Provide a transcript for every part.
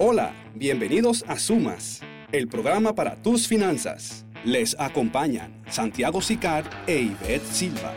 Hola, bienvenidos a Sumas, el programa para tus finanzas. Les acompañan Santiago Sicar e Ivette Silva.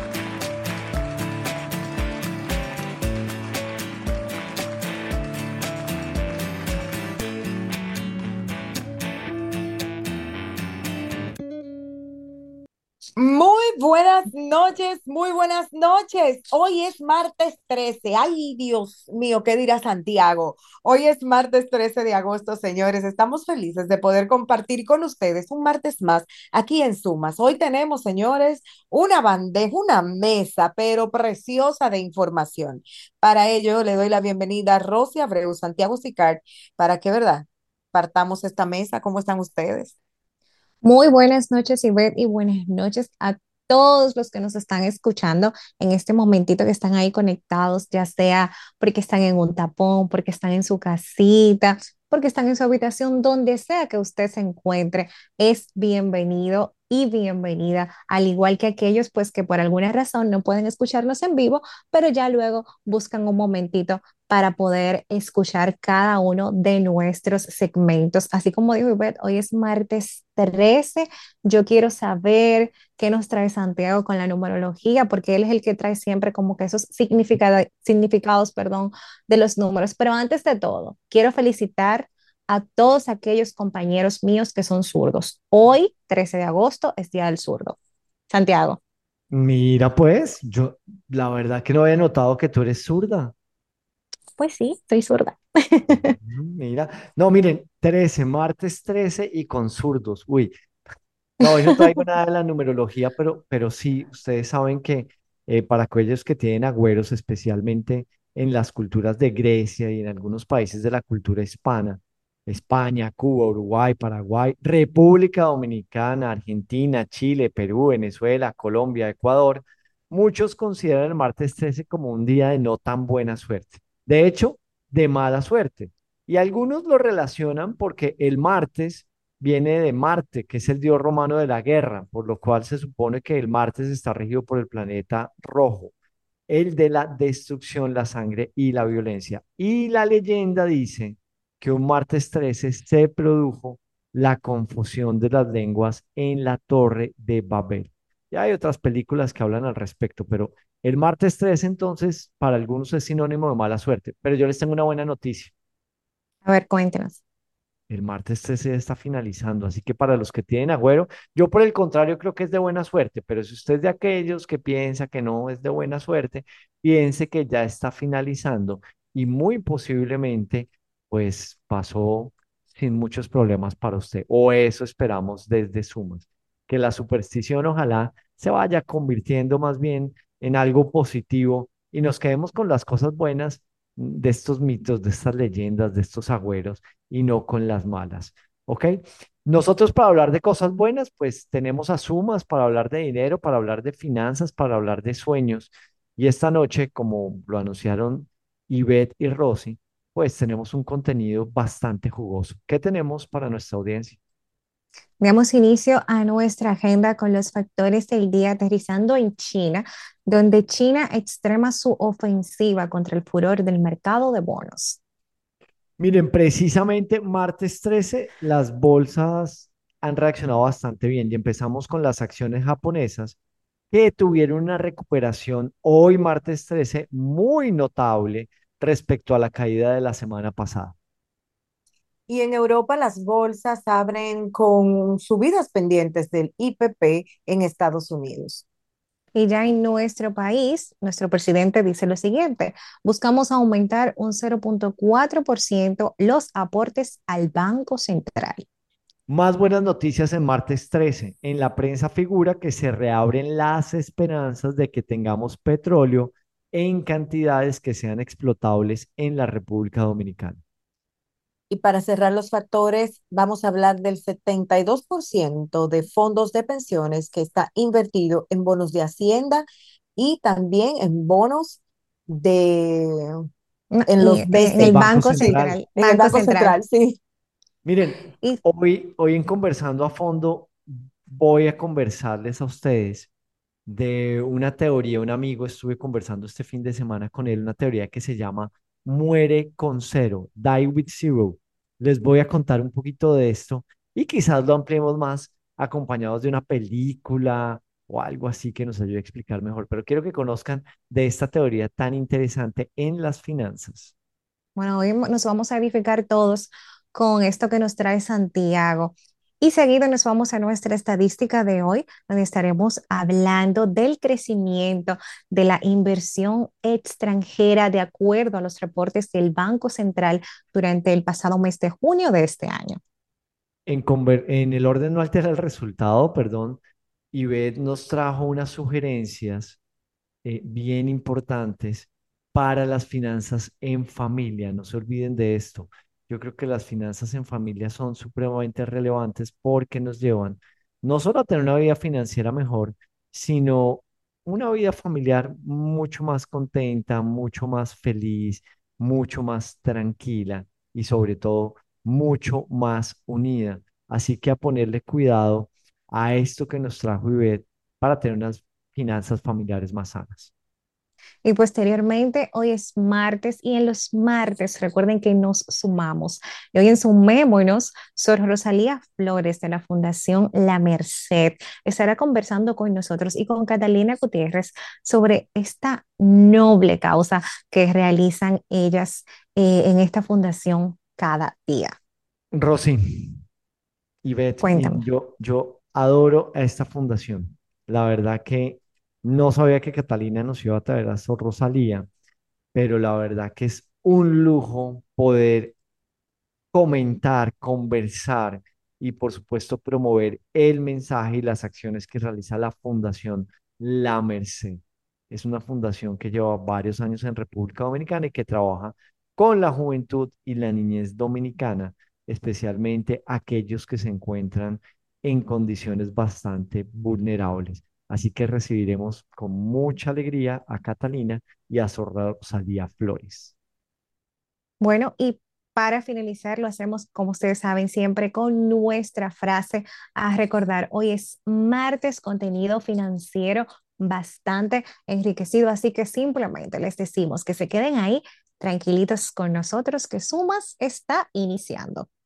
Muy buenas noches, muy buenas noches. Hoy es martes 13. Ay, Dios mío, ¿qué dirá Santiago? Hoy es martes 13 de agosto, señores. Estamos felices de poder compartir con ustedes un martes más aquí en Sumas. Hoy tenemos, señores, una bandeja, una mesa, pero preciosa de información. Para ello, le doy la bienvenida a Rosy Abreu, Santiago Sicard, para que, ¿verdad? Partamos esta mesa. ¿Cómo están ustedes? Muy buenas noches, Ivette, y buenas noches a todos los que nos están escuchando en este momentito que están ahí conectados, ya sea porque están en un tapón, porque están en su casita, porque están en su habitación, donde sea que usted se encuentre, es bienvenido y bienvenida, al igual que aquellos pues que por alguna razón no pueden escucharnos en vivo, pero ya luego buscan un momentito para poder escuchar cada uno de nuestros segmentos. Así como dijo Ivette, hoy es martes 13. Yo quiero saber qué nos trae Santiago con la numerología, porque él es el que trae siempre como que esos significados, perdón, de los números. Pero antes de todo, quiero felicitar a todos aquellos compañeros míos que son zurdos. Hoy, 13 de agosto, es Día del Zurdo. Santiago. Mira, pues, yo la verdad que no había notado que tú eres zurda. Pues sí, soy zurda. Mira, no, miren, 13, martes 13 y con zurdos. Uy, no, hoy no traigo nada de la numerología, pero sí, ustedes saben que para aquellos que tienen agüeros, especialmente en las culturas de Grecia y en algunos países de la cultura hispana, España, Cuba, Uruguay, Paraguay, República Dominicana, Argentina, Chile, Perú, Venezuela, Colombia, Ecuador, muchos consideran el martes 13 como un día de no tan buena suerte. De hecho, de mala suerte. Y algunos lo relacionan porque el martes viene de Marte, que es el dios romano de la guerra, por lo cual se supone que el Martes está regido por el planeta rojo, el de la destrucción, la sangre y la violencia. Y la leyenda dice que un martes 13 se produjo la confusión de las lenguas en la Torre de Babel. Ya hay otras películas que hablan al respecto, pero el martes 13 entonces para algunos es sinónimo de mala suerte. Pero yo les tengo una buena noticia. A ver, cuéntenos. El martes 13 ya está finalizando, así que para los que tienen agüero, yo por el contrario creo que es de buena suerte, pero si usted es de aquellos que piensa que no es de buena suerte, piense que ya está finalizando y muy posiblemente pues pasó sin muchos problemas para usted, o eso esperamos desde Sumas, que la superstición ojalá se vaya convirtiendo más bien en algo positivo y nos quedemos con las cosas buenas de estos mitos, de estas leyendas, de estos agüeros y no con las malas. ¿Ok? Nosotros para hablar de cosas buenas, pues tenemos a Sumas para hablar de dinero, para hablar de finanzas, para hablar de sueños. Y esta noche, como lo anunciaron Ivette y Rosy, pues tenemos un contenido bastante jugoso. ¿Qué tenemos para nuestra audiencia? Damos inicio a nuestra agenda con los factores del día aterrizando en China, donde China extrema su ofensiva contra el furor del mercado de bonos. Miren, precisamente martes 13, las bolsas han reaccionado bastante bien y empezamos con las acciones japonesas que tuvieron una recuperación hoy, martes 13, muy notable respecto a la caída de la semana pasada. Y en Europa las bolsas abren con subidas pendientes del IPP en Estados Unidos. Y ya en nuestro país, nuestro presidente dice lo siguiente: buscamos aumentar un 0,4% los aportes al Banco Central. Más buenas noticias en martes 13. En la prensa figura que se reabren las esperanzas de que tengamos petróleo en cantidades que sean explotables en la República Dominicana. Y para cerrar los factores, vamos a hablar del 72% de fondos de pensiones que está invertido en bonos de Hacienda y también en bonos de, No, en y los en El el BCI, Banco Banco sí, Central. Central, en el Banco Banco Central. Central, sí. Miren, Y hoy en conversando a fondo, voy a conversarles a ustedes de una teoría. Un amigo, estuve conversando este fin de semana con él, una teoría que se llama muere con cero, die with zero. Les voy a contar un poquito de esto y quizás lo ampliemos más acompañados de una película o algo así que nos ayude a explicar mejor. Pero quiero que conozcan de esta teoría tan interesante en las finanzas. Bueno, hoy nos vamos a edificar todos con esto que nos trae Santiago. Y seguido nos vamos a nuestra estadística de hoy, donde estaremos hablando del crecimiento de la inversión extranjera de acuerdo a los reportes del Banco Central durante el pasado mes de junio de este año. En el orden no altera el resultado, perdón, Ivette nos trajo unas sugerencias bien importantes para las finanzas en familia. No se olviden de esto. Yo creo que las finanzas en familia son supremamente relevantes porque nos llevan no solo a tener una vida financiera mejor, sino una vida familiar mucho más contenta, mucho más feliz, mucho más tranquila y sobre todo mucho más unida. Así que a ponerle cuidado a esto que nos trajo Ivette para tener unas finanzas familiares más sanas. Y posteriormente, hoy es martes y en los martes recuerden que nos sumamos. Y hoy en Sumémonos, Sor Rosalía Flores de la Fundación La Merced estará conversando con nosotros y con Catalina Gutiérrez sobre esta noble causa que realizan ellas en esta fundación cada día. Rosy y Beth, Cuéntame. miren, yo adoro a esta fundación. La verdad que no sabía que Catalina nos iba a traer a Sor Rosalía, pero la verdad que es un lujo poder comentar, conversar y por supuesto promover el mensaje y las acciones que realiza la Fundación La Merced. Es una fundación que lleva varios años en República Dominicana y que trabaja con la juventud y la niñez dominicana, especialmente aquellos que se encuentran en condiciones bastante vulnerables. Así que recibiremos con mucha alegría a Catalina y a Sor Rosalía Flores. Bueno, y para finalizar, lo hacemos, como ustedes saben, siempre con nuestra frase a recordar. Hoy es martes, contenido financiero bastante enriquecido, así que simplemente les decimos que se queden ahí tranquilitos con nosotros, que Sumas está iniciando.